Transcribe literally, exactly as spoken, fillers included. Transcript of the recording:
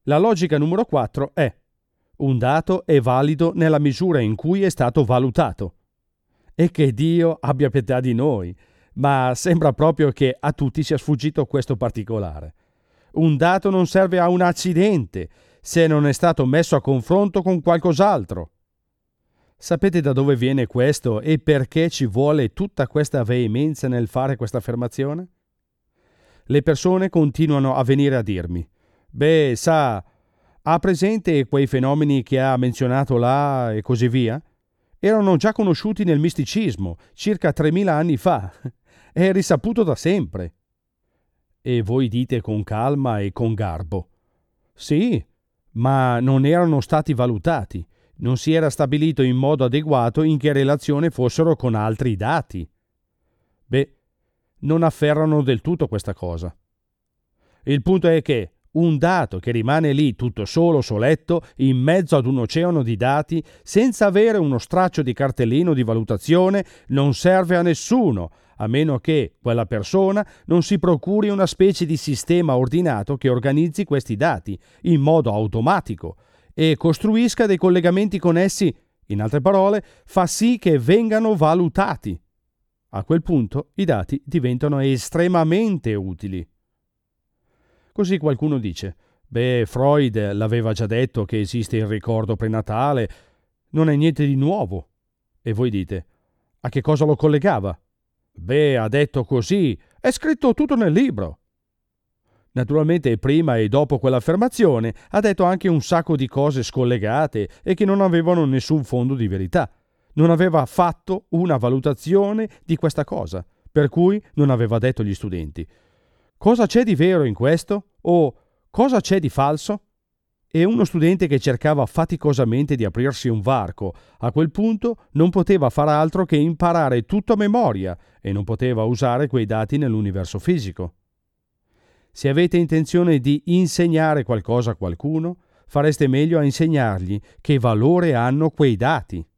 La logica numero quattro è: un dato è valido nella misura in cui è stato valutato. E che Dio abbia pietà di noi, ma sembra proprio che a tutti sia sfuggito questo particolare. Un dato non serve a un accidente se non è stato messo a confronto con qualcos'altro. Sapete da dove viene questo e perché ci vuole tutta questa veemenza nel fare questa affermazione? Le persone continuano a venire a dirmi: beh, sa, ha presente quei fenomeni che ha menzionato là e così via? Erano già conosciuti nel misticismo, circa tremila anni fa. È risaputo da sempre. E voi dite con calma e con garbo: sì, ma non erano stati valutati. Non si era stabilito in modo adeguato in che relazione fossero con altri dati. Beh, non afferrano del tutto questa cosa. Il punto è che un dato che rimane lì tutto solo, soletto, in mezzo ad un oceano di dati, senza avere uno straccio di cartellino di valutazione, non serve a nessuno, a meno che quella persona non si procuri una specie di sistema ordinato che organizzi questi dati in modo automatico e costruisca dei collegamenti con essi, in altre parole, fa sì che vengano valutati. A quel punto i dati diventano estremamente utili. Così qualcuno dice: beh, Freud l'aveva già detto che esiste il ricordo prenatale, non è niente di nuovo. E voi dite: a che cosa lo collegava? Beh, ha detto così, è scritto tutto nel libro. Naturalmente prima e dopo quell'affermazione ha detto anche un sacco di cose scollegate e che non avevano nessun fondo di verità. Non aveva fatto una valutazione di questa cosa, per cui non aveva detto agli studenti: cosa c'è di vero in questo? O cosa c'è di falso? E uno studente che cercava faticosamente di aprirsi un varco, a quel punto non poteva far altro che imparare tutto a memoria e non poteva usare quei dati nell'universo fisico. Se avete intenzione di insegnare qualcosa a qualcuno, fareste meglio a insegnargli che valore hanno quei dati.